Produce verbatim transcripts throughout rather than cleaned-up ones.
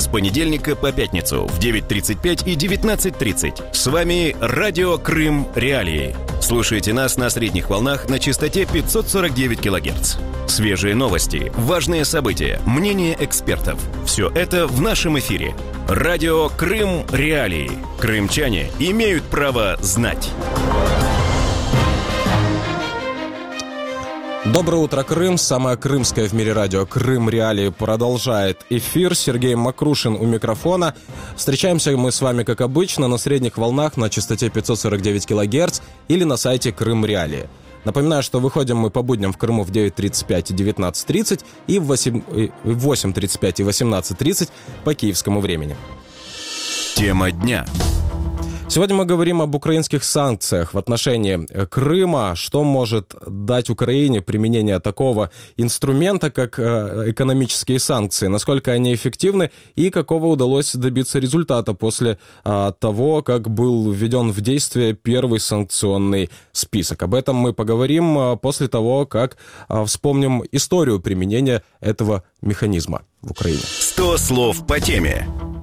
с понедельника по пятницу в девять тридцать пять и девятнадцать тридцать. С вами Радио Крым Реалии. Слушайте нас на средних волнах на частоте пятьсот сорок девять килогерц. Свежие новости, важные события, мнения экспертов. Все это в нашем эфире. Радио Крым Реалии. Крымчане имеют право знать. Доброе утро, Крым. Самое крымское в мире радио «Крым Реалии» продолжает эфир. Сергей Макрушин у микрофона. Встречаемся мы с вами, как обычно, на средних волнах на частоте пятьсот сорок девять килогерц или на сайте «Крым Реалии». Напоминаю, что выходим мы по будням в Крыму в девять тридцать пять и девятнадцать тридцать и в восемь тридцать пять и восемнадцать тридцать по киевскому времени. Тема дня. Сегодня мы говорим об украинских санкциях в отношении Крыма, что может дать Украине применение такого инструмента, как экономические санкции, насколько они эффективны и какого удалось добиться результата после того, как был введен в действие первый санкционный список. Об этом мы поговорим после того, как вспомним историю применения этого механизма в Украине. сто слов по теме.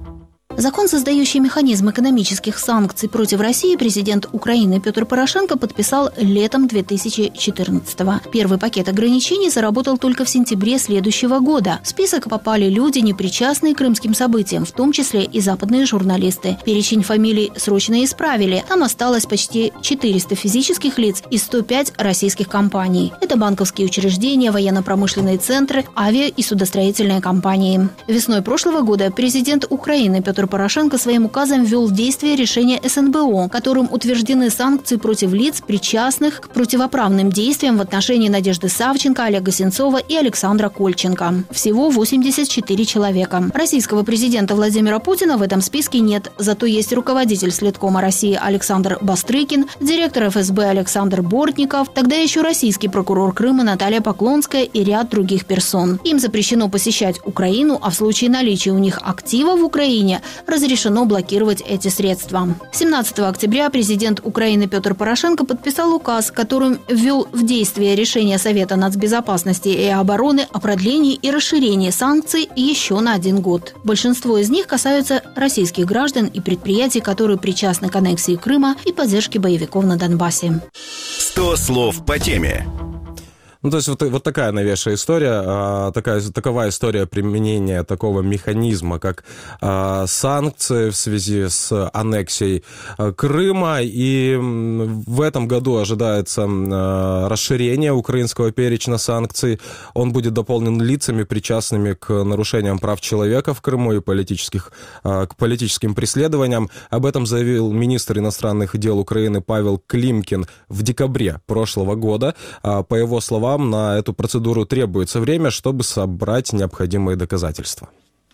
Закон, создающий механизм экономических санкций против России, президент Украины Петр Порошенко подписал летом две тысячи четырнадцатого. Первый пакет ограничений заработал только в сентябре следующего года. В список попали люди, непричастные к крымским событиям, в том числе и западные журналисты. Перечень фамилий срочно исправили. Там осталось почти четыреста физических лиц и сто пять российских компаний. Это банковские учреждения, военно-промышленные центры, авиа- и судостроительные компании. Весной прошлого года президент Украины Петр Порошенко своим указом ввел в действие решение эс эн бэ о, которым утверждены санкции против лиц, причастных к противоправным действиям в отношении Надежды Савченко, Олега Сенцова и Александра Кольченко. Всего восемьдесят четыре человека. Российского президента Владимира Путина в этом списке нет, зато есть руководитель Следкома России Александр Бастрыкин, директор эф эс бэ Александр Бортников, тогда еще российский прокурор Крыма Наталья Поклонская и ряд других персон. Им запрещено посещать Украину, а в случае наличия у них актива в Украине разрешено блокировать эти средства. семнадцатого октября президент Украины Петр Порошенко подписал указ, которым ввел в действие решение Совета нацбезопасности и обороны о продлении и расширении санкций еще на один год. Большинство из них касаются российских граждан и предприятий, которые причастны к аннексии Крыма и поддержке боевиков на Донбассе. сто слов по теме. Ну, то есть вот, вот такая новейшая история, а, такая, такова история применения такого механизма, как а, санкции в связи с аннексией а, Крыма. И в этом году ожидается а, расширение украинского перечня санкций. Он будет дополнен лицами, причастными к нарушениям прав человека в Крыму и политических, а, к политическим преследованиям. Об этом заявил министр иностранных дел Украины Павел Климкин в декабре прошлого года. А, по его словам, на эту процедуру требуется время, чтобы собрать необходимые доказательства.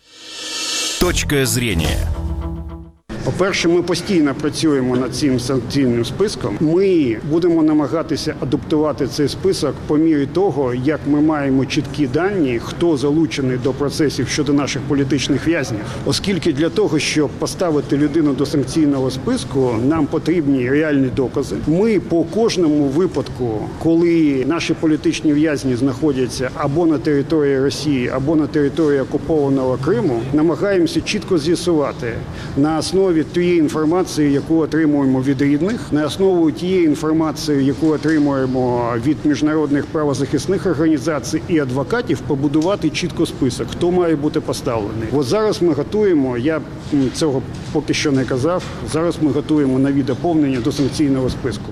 Точка зрения. По-перше, ми постійно працюємо над цим санкційним списком. Ми будемо намагатися адаптувати цей список по мірі того, як ми маємо чіткі дані, хто залучений до процесів щодо наших політичних в'язнів. Оскільки для того, щоб поставити людину до санкційного списку, нам потрібні реальні докази. Ми по кожному випадку, коли наші політичні в'язні знаходяться або на території Росії, або на території окупованого Криму, намагаємося чітко з'ясувати на основі тієї інформації, яку отримуємо від рідних, на основі тієї інформації, яку отримуємо від міжнародних правозахисних організацій і адвокатів, побудувати чітко список, хто має бути поставлений. От зараз ми готуємо, я цього поки що не казав, зараз ми готуємо нові доповнення до санкційного списку.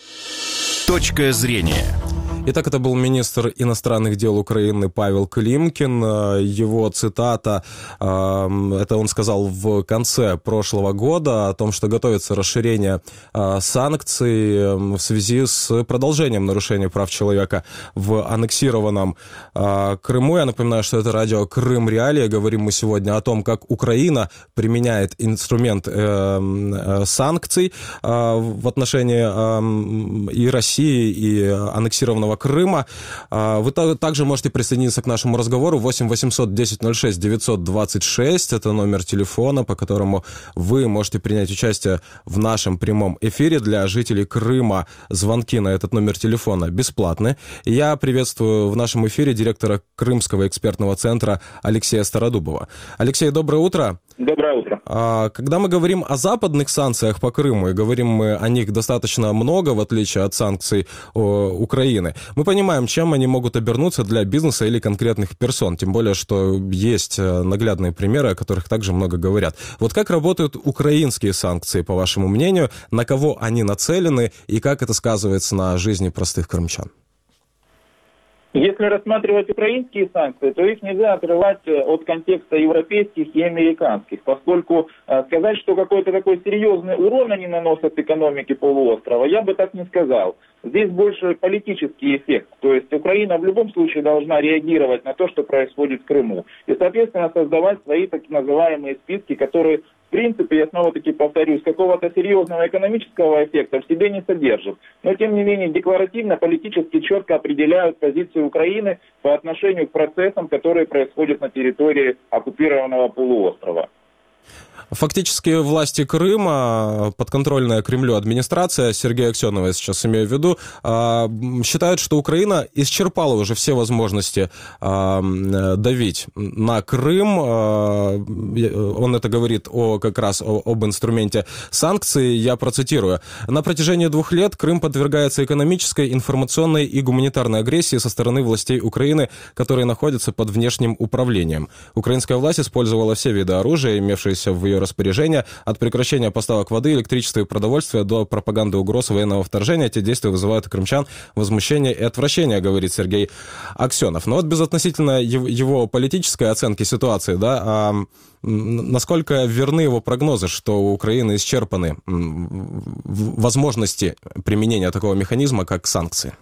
Точка зрения. Итак, это был министр иностранных дел Украины Павел Климкин. Его цитата, это он сказал в конце прошлого года о том, что готовится расширение санкций в связи с продолжением нарушения прав человека в аннексированном Крыму. Я напоминаю, что это радио «Крым Реалии». Говорим мы сегодня о том, как Украина применяет инструмент санкций в отношении и России, и аннексированного оккупированного Крыма. Вы также можете присоединиться к нашему разговору. восемь восемьсот десять ноль шесть девятьсот двадцать шесть. Это номер телефона, по которому вы можете принять участие в нашем прямом эфире. Для жителей Крыма звонки на этот номер телефона бесплатны. Я приветствую в нашем эфире директора Крымского экспертного центра Алексея Стародубова. Алексей, доброе утро. Доброе утро. Когда мы говорим о западных санкциях по Крыму, и говорим мы о них достаточно много, в отличие от санкций Украины, мы понимаем, чем они могут обернуться для бизнеса или конкретных персон, тем более, что есть наглядные примеры, о которых также много говорят. Вот как работают украинские санкции, по вашему мнению, на кого они нацелены и как это сказывается на жизни простых крымчан? Если рассматривать украинские санкции, то их нельзя отрывать от контекста европейских и американских, поскольку э, сказать, что какой-то такой серьезный урон они наносят экономике полуострова, я бы так не сказал. Здесь больше политический эффект. То есть Украина в любом случае должна реагировать на то, что происходит в Крыму. И, соответственно, создавать свои так называемые списки, которые, в принципе, я снова-таки повторюсь, какого-то серьезного экономического эффекта в себе не содержат. Но, тем не менее, декларативно, политически четко определяют позицию Украины по отношению к процессам, которые происходят на территории оккупированного полуострова. Фактически власти Крыма, подконтрольная Кремлю администрация, Сергея Аксенова я сейчас имею в виду, считают, что Украина исчерпала уже все возможности давить на Крым. Он это говорит о, как раз о, об инструменте санкций. Я процитирую. На протяжении двух лет Крым подвергается экономической, информационной и гуманитарной агрессии со стороны властей Украины, которые находятся под внешним управлением. Украинская власть использовала все виды оружия, имевшиеся в ее распоряжения, от прекращения поставок воды, электричества и продовольствия до пропаганды угроз военного вторжения. Эти действия вызывают у крымчан возмущение и отвращение, говорит Сергей Аксенов. Но вот безотносительно его политической оценки ситуации, да, а насколько верны его прогнозы, что у Украины исчерпаны возможности применения такого механизма, как санкции?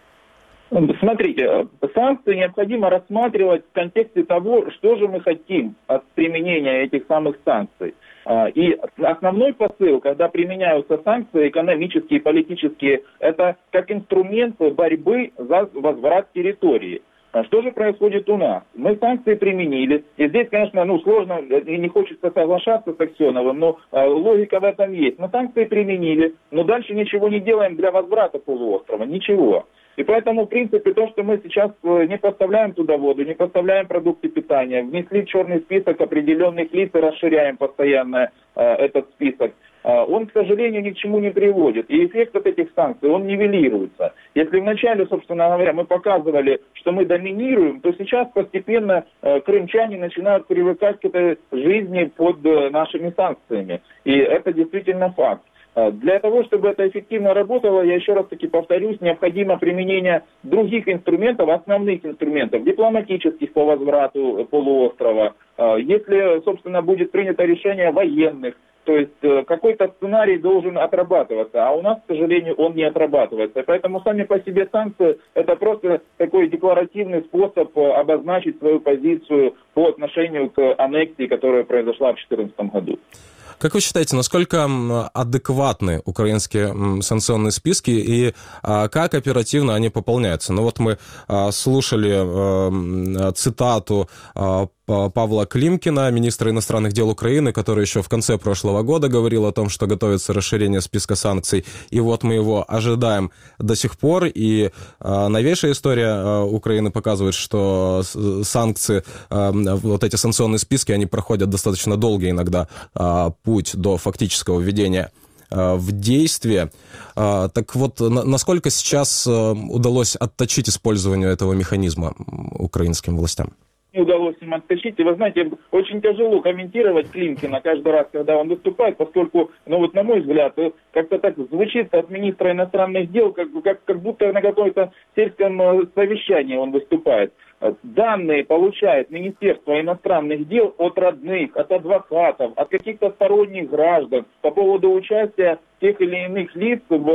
Смотрите, санкции необходимо рассматривать в контексте того, что же мы хотим от применения этих самых санкций. И основной посыл, когда применяются санкции экономические, политические, это как инструмент борьбы за возврат территории. Что же происходит у нас? Мы санкции применили. И здесь, конечно, ну, сложно, не хочется соглашаться с Аксеновым, но э, логика в этом есть. Мы санкции применили, но дальше ничего не делаем для возврата полуострова. Ничего. И поэтому, в принципе, то, что мы сейчас не поставляем туда воду, не поставляем продукты питания, внесли в черный список определенных лиц и расширяем постоянно э, этот список, э, он, к сожалению, ни к чему не приводит. И эффект от этих санкций, он нивелируется. Если вначале, собственно говоря, мы показывали, что мы доминируем, то сейчас постепенно э, крымчане начинают привыкать к этой жизни под э, нашими санкциями. И это действительно факт. Для того, чтобы это эффективно работало, я еще раз таки повторюсь, необходимо применение других инструментов, основных инструментов, дипломатических по возврату полуострова. Если, собственно, будет принято решение военных, то есть какой-то сценарий должен отрабатываться, а у нас, к сожалению, он не отрабатывается. Поэтому сами по себе санкции – это просто такой декларативный способ обозначить свою позицию по отношению к аннексии, которая произошла в две тысячи четырнадцатом году. Как вы считаете, насколько адекватны украинские санкционные списки и как оперативно они пополняются? Ну вот мы слушали цитату Павла Климкина, министра иностранных дел Украины, который еще в конце прошлого года говорил о том, что готовится расширение списка санкций. И вот мы его ожидаем до сих пор. И новейшая история Украины показывает, что санкции, вот эти санкционные списки, они проходят достаточно долгий иногда путь до фактического введения в действие. Так вот, насколько сейчас удалось отточить использование этого механизма украинским властям? Не удалось им оттащить. И вы знаете, очень тяжело комментировать Климкина каждый раз, когда он выступает, поскольку, ну вот на мой взгляд, как-то так звучит от министра иностранных дел, как, как, как будто на каком-то сельском совещании он выступает. Данные получает Министерство иностранных дел от родных, от адвокатов, от каких-то сторонних граждан по поводу участия тех или иных лиц в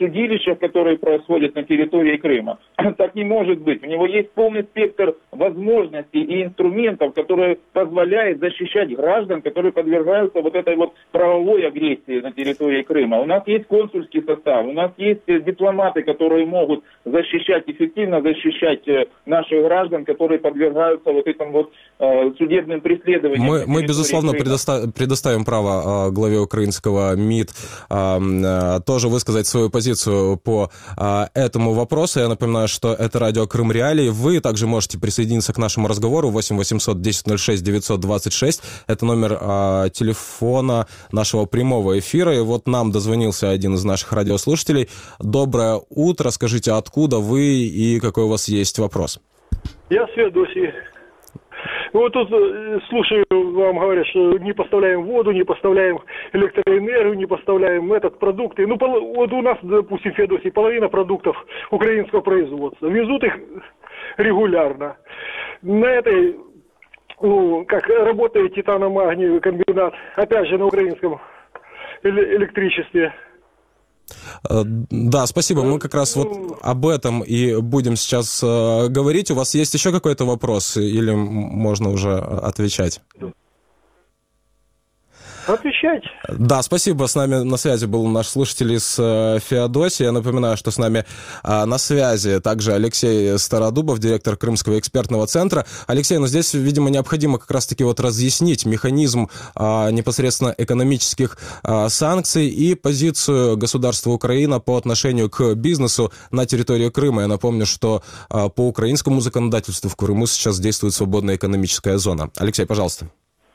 судилищах, которые происходят на территории Крыма. Так не может быть. У него есть полный спектр возможностей и инструментов, которые позволяют защищать граждан, которые подвергаются вот этой вот правовой агрессии на территории Крыма. У нас есть консульский состав, у нас есть дипломаты, которые могут защищать, эффективно защищать наших граждан, которые подвергаются вот этим вот э, судебным преследованиям. Мы, мы безусловно, предоставим, предоставим право э, главе украинского МИД э, э, тоже высказать свою позицию по э, этому вопросу. Я напоминаю, что это радио Крым Реалии. Вы также можете присоединиться к нашему разговору. восемь восемьсот десять ноль шесть девятьсот двадцать шесть. Это номер э, телефона нашего прямого эфира. И вот нам дозвонился один из наших радиослушателей. Доброе утро. Скажите, откуда вы и какой у вас есть вопрос? Я с Феодосии. Вот тут слушаю, вам говорят, что не поставляем воду, не поставляем электроэнергию, не поставляем этот продукты. Ну, вот у нас, допустим, в Феодосии половина продуктов украинского производства. Везут их регулярно. На этой, ну, как работает титано-магниевый комбинат, опять же, на украинском электричестве. Да, спасибо. Мы как раз вот об этом и будем сейчас э, говорить. У вас есть еще какой-то вопрос или можно уже отвечать? Отвечать. Да, спасибо. С нами на связи был наш слушатель из э, Феодосии. Я напоминаю, что с нами э, на связи также Алексей Стародубов, директор Крымского экспертного центра. Алексей, ну здесь, видимо, необходимо как раз-таки вот разъяснить механизм э, непосредственно экономических э, санкций и позицию государства Украина по отношению к бизнесу на территории Крыма. Я напомню, что э, по украинскому законодательству в Крыму сейчас действует свободная экономическая зона. Алексей, пожалуйста.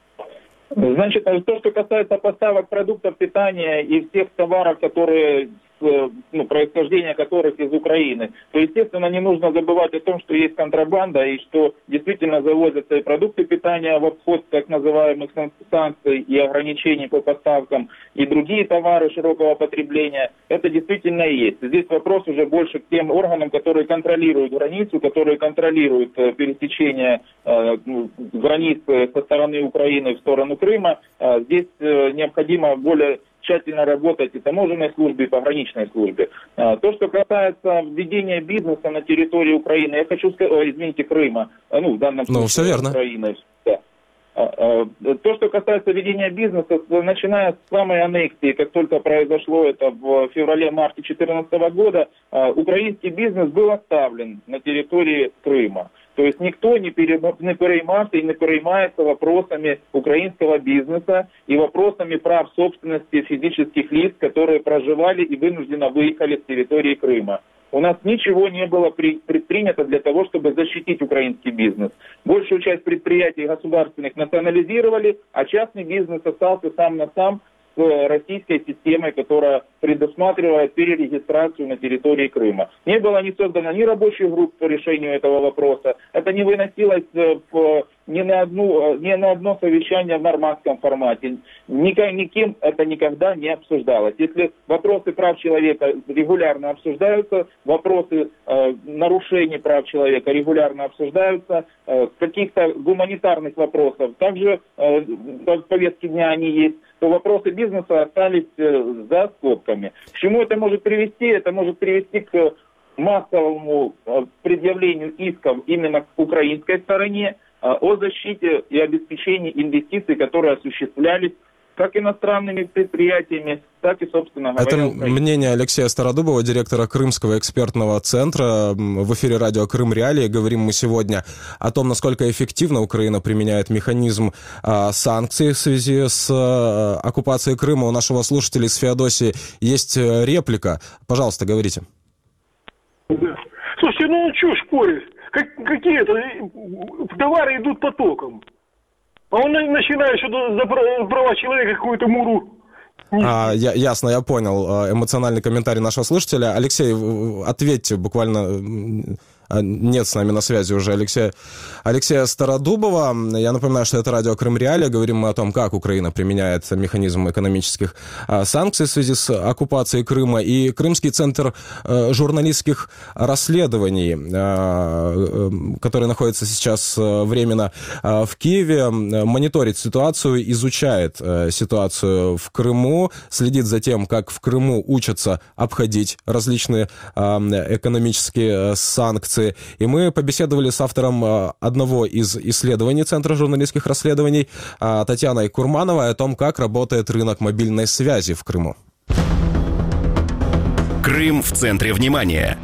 Значит, то, что касается поставок продуктов питания и всех товаров, которые, ну, происхождение которых из Украины, то, естественно, не нужно забывать о том, что есть контрабанда и что действительно завозятся и продукты питания в обход так называемых санкций и ограничений по поставкам, и другие товары широкого потребления. Это действительно и есть. Здесь вопрос уже больше к тем органам, которые контролируют границу, которые контролируют пересечение э, границ со стороны Украины в сторону Крыма. Здесь э, необходимо более тщательно работать и таможенной службе, и пограничной службе. То, что касается введения бизнеса на территории Украины, я хочу сказать, о, извините, Крыма, ну, в данном случае, ну, все верно. Украины. Да. То, что касается ведения бизнеса, начиная с самой аннексии, как только произошло это в феврале-марте две тысячи четырнадцатого года, украинский бизнес был оставлен на территории Крыма. То есть никто не переймался и не переймается вопросами украинского бизнеса и вопросами прав собственности физических лиц, которые проживали и вынужденно выехали с территории Крыма. У нас ничего не было предпринято для того, чтобы защитить украинский бизнес. Большую часть предприятий государственных национализировали, а частный бизнес остался сам на сам с российской системой, которая предусматривает перерегистрацию на территории Крыма. Не было ни создано ни рабочих групп по решению этого вопроса. Это не выносилось в, ни, на одну, ни на одно совещание в нормандском формате. Никак, никем это никогда не обсуждалось. Если вопросы прав человека регулярно обсуждаются, вопросы э, нарушений прав человека регулярно обсуждаются, э, каких-то гуманитарных вопросов также э, в повестке дня они есть, то вопросы бизнеса остались э, за скобками. К чему это может привести? Это может привести к массовому э, предъявлению исков именно к украинской стороне э, о защите и обеспечении инвестиций, которые осуществлялись как иностранными предприятиями, так и, собственно говоря, это Украиной. Мнение Алексея Стародубова, директора Крымского экспертного центра. В эфире радио Крым Реалии. Говорим мы сегодня о том, насколько эффективно Украина применяет механизм а, санкций в связи с а, оккупацией Крыма. У нашего слушателя из Феодосии есть реплика. Пожалуйста, говорите. Слушайте, ну чушь спорить. Как, какие-то товары идут потоком. А он начинает что-то за права человека какую-то муру. А, я, ясно, я понял эмоциональный комментарий нашего слушателя. Алексей, ответьте буквально Нет с нами на связи уже Алексея, Алексея Стародубова. Я напоминаю, что это радио Крым Реалии. Говорим мы о том, как Украина применяет механизм экономических санкций в связи с оккупацией Крыма. И Крымский центр журналистских расследований, который находится сейчас временно в Киеве, мониторит ситуацию, изучает ситуацию в Крыму, следит за тем, как в Крыму учатся обходить различные экономические санкции. И мы побеседовали с автором одного из исследований Центра журналистских расследований Татьяной Курмановой о том, как работает рынок мобильной связи в Крыму. Крым в центре внимания.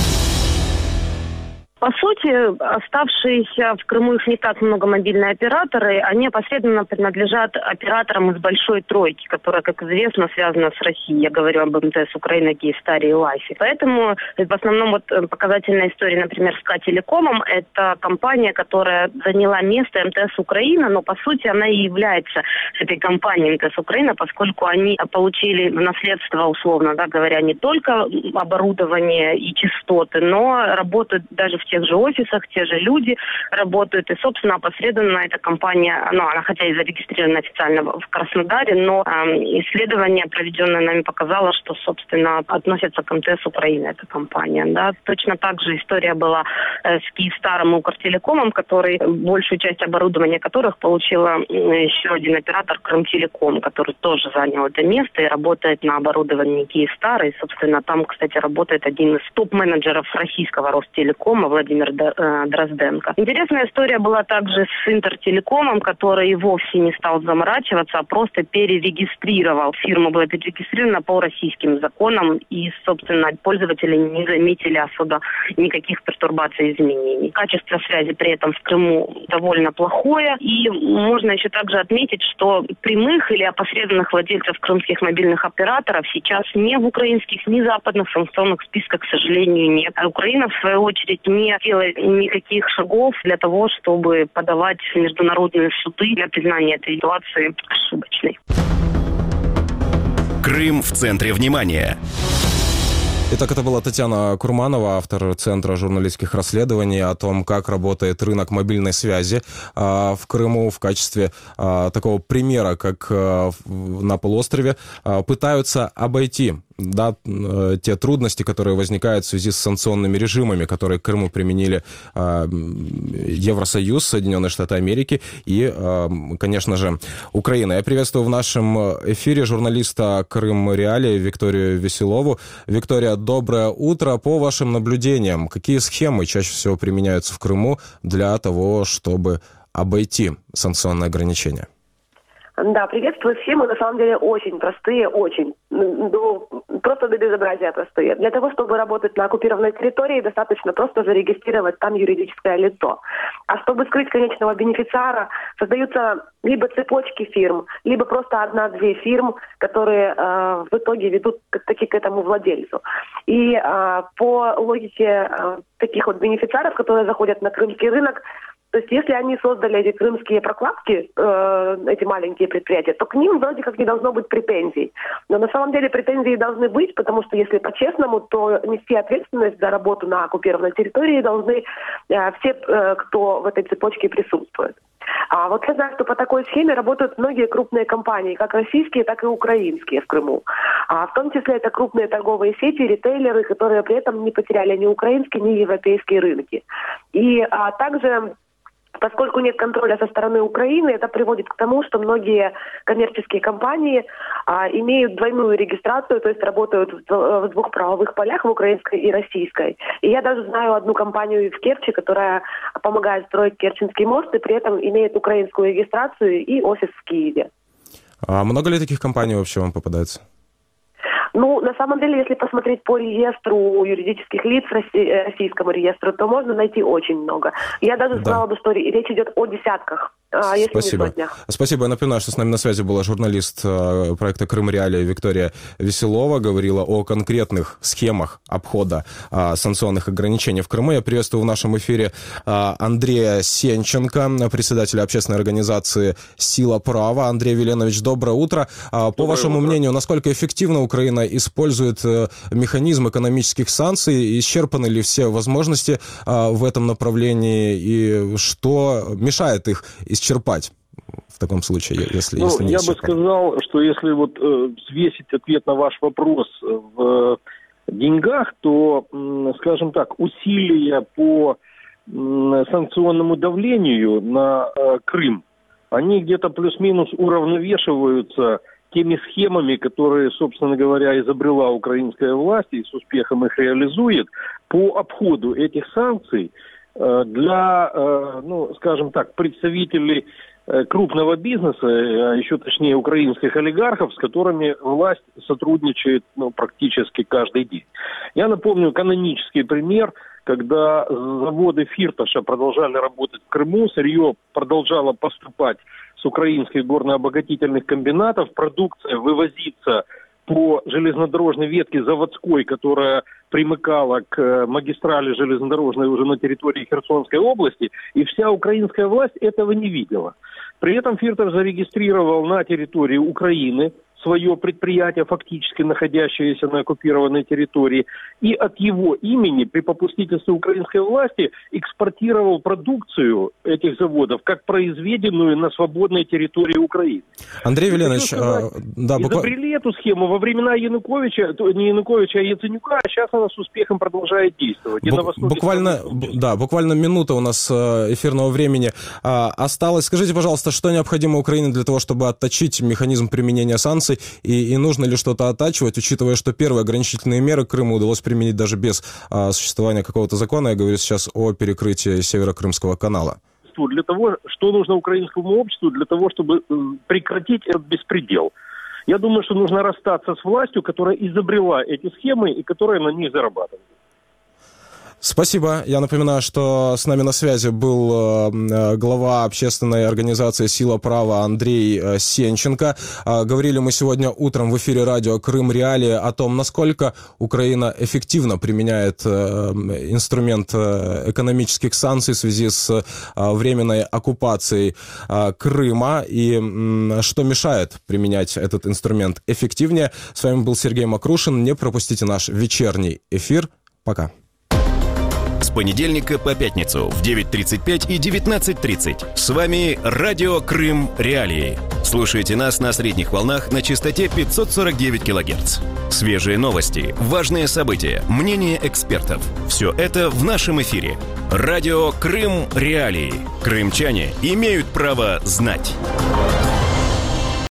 По сути, оставшиеся в Крыму, их не так много, мобильные операторы, они опосредованно принадлежат операторам из большой тройки, которая, как известно, связана с Россией. Я говорю об МТС Украина, Киевстаре и Лайфе. Поэтому в основном вот показательная история, например, с Ка-Телекомом, это компания, которая заняла место МТС Украина, но по сути она и является этой компанией МТС Украина, поскольку они получили в наследство, условно да, говоря, не только оборудование и частоты, но работают даже в тех же офисах, те же люди работают. И, собственно, опосредованно эта компания, ну, она хотя и зарегистрирована официально в Краснодаре, но э, исследование, проведенное нами, показало, что, собственно, относится к МТС Украины эта компания. Да. Точно так же история была э, с Киевстаром и Укртелекомом, который, большую часть оборудования которых получила э, еще один оператор Крымтелеком, который тоже занял это место и работает на оборудовании Киевстара. И, собственно, там, кстати, работает один из топ-менеджеров российского Ростелекома, Владимир Дрозденко. Интересная история была также с Интертелекомом, который вовсе не стал заморачиваться, а просто перерегистрировал. Фирма была перерегистрирована по российским законам, и, собственно, пользователи не заметили особо никаких пертурбаций и изменений. Качество связи при этом в Крыму довольно плохое, и можно еще также отметить, что прямых или опосредованных владельцев крымских мобильных операторов сейчас ни в украинских, ни западных санкционных списках, к сожалению, нет. А Украина, в свою очередь, не делает никаких шагов для того, чтобы подавать международные суды для признания этой ситуации ошибочной. Крым в центре внимания. Итак, это была Татьяна Курманова, автор Центра журналистских расследований, о том, как работает рынок мобильной связи а, в Крыму в качестве а, такого примера, как а, на полуострове а, пытаются обойти да, те трудности, которые возникают в связи с санкционными режимами, которые к Крыму применили э, Евросоюз, Соединенные Штаты Америки и, э, конечно же, Украина. Я приветствую в нашем эфире журналиста Крым Реалии Викторию Веселову. Виктория, доброе утро. По вашим наблюдениям, какие схемы чаще всего применяются в Крыму для того, чтобы обойти санкционные ограничения? Да, приветствую. Схемы на самом деле очень простые, очень. Ну, просто до безобразия простые. Для того, чтобы работать на оккупированной территории, достаточно просто зарегистрировать там юридическое лицо. А чтобы скрыть конечного бенефициара, создаются либо цепочки фирм, либо просто одна-две фирм, которые э, в итоге ведут таки к этому владельцу. И э, по логике э, таких вот бенефициаров, которые заходят на крымский рынок, то есть если они создали эти крымские прокладки, э, эти маленькие предприятия, то к ним вроде как не должно быть претензий. Но на самом деле претензии должны быть, потому что если по-честному, то нести ответственность за работу на оккупированной территории должны э, все, э, кто в этой цепочке присутствует. А вот я знаю, что по такой схеме работают многие крупные компании, как российские, так и украинские в Крыму. А в том числе это крупные торговые сети, ритейлеры, которые при этом не потеряли ни украинские, ни европейские рынки. И а, также... Поскольку нет контроля со стороны Украины, это приводит к тому, что многие коммерческие компании а, имеют двойную регистрацию, то есть работают в, в двух правовых полях, в украинской и российской. И я даже знаю одну компанию в Керчи, которая помогает строить Керченский мост, и при этом имеет украинскую регистрацию и офис в Киеве. А много ли таких компаний вообще вам попадается? Ну, на самом деле, если посмотреть по реестру юридических лиц, российскому реестру, то можно найти очень много. Я даже да. знала бы, что речь идет о десятках А если Спасибо. не сотня. Спасибо. Я напоминаю, что с нами на связи была журналист проекта «Крым Реалии» Виктория Веселова. Говорила о конкретных схемах обхода а, санкционных ограничений в Крыму. Я приветствую в нашем эфире а, Андрея Сенченко, председателя общественной организации «Сила права». Андрей Веленович, доброе утро. А, по вашему утро. мнению, насколько эффективно Украина использует а, механизм экономических санкций? Исчерпаны ли все возможности а, в этом направлении? И что мешает их исчерпать в таком случае, если, ну, если не я исчерпать? бы сказал, что если вот э, взвесить ответ на ваш вопрос в э, деньгах, то, э, скажем так, усилия по э, санкционному давлению на э, Крым, они где-то плюс-минус уравновешиваются теми схемами, которые, собственно говоря, изобрела украинская власть и с успехом их реализует по обходу этих санкций для, ну, скажем так, представителей крупного бизнеса, а еще точнее украинских олигархов, с которыми власть сотрудничает, ну, практически каждый день. Я напомню канонический пример, когда заводы Фирташа продолжали работать в Крыму, сырье продолжало поступать с украинских горно-обогатительных комбинатов, продукция вывозится по железнодорожной ветке заводской, которая примыкала к магистрали железнодорожной уже на территории Херсонской области, и вся украинская власть этого не видела. При этом Фирташ зарегистрировал на территории Украины свое предприятие, фактически находящееся на оккупированной территории, и от его имени при попустительстве украинской власти экспортировал продукцию этих заводов как произведенную на свободной территории Украины. Андрей Веленович, а, да, изобрели эту схему во времена Януковича, не Януковича, а Яценюка, а сейчас она с успехом продолжает действовать. Бу- буквально, да, буквально минута у нас эфирного времени а, осталось. Скажите, пожалуйста, что необходимо Украине для того, чтобы отточить механизм применения санкций? И, и нужно ли что-то оттачивать, учитывая, что первые ограничительные меры Крыму удалось применить даже без а, существования какого-то закона? Я говорю сейчас о перекрытии Северокрымского канала. Для того, что нужно украинскому обществу, для того, чтобы прекратить этот беспредел. Я думаю, что нужно расстаться с властью, которая изобрела эти схемы и которая на них зарабатывает. Спасибо. Я напоминаю, что с нами на связи был э, глава общественной организации «Сила права» Андрей э, Сенченко. Э, говорили мы сегодня утром в эфире радио «Крым Реалии» о том, насколько Украина эффективно применяет э, инструмент э, экономических санкций в связи с э, временной оккупацией э, Крыма и э, что мешает применять этот инструмент эффективнее. С вами был Сергей Макрушин. Не пропустите наш вечерний эфир. Пока. С понедельника по пятницу в девять тридцать пять и девятнадцать тридцать. С вами радио «Крым Реалии». Слушайте нас на средних волнах на частоте пятьсот сорок девять килогерц. Свежие новости, важные события, мнения экспертов. Все это в нашем эфире. Радио «Крым Реалии». Крымчане имеют право знать.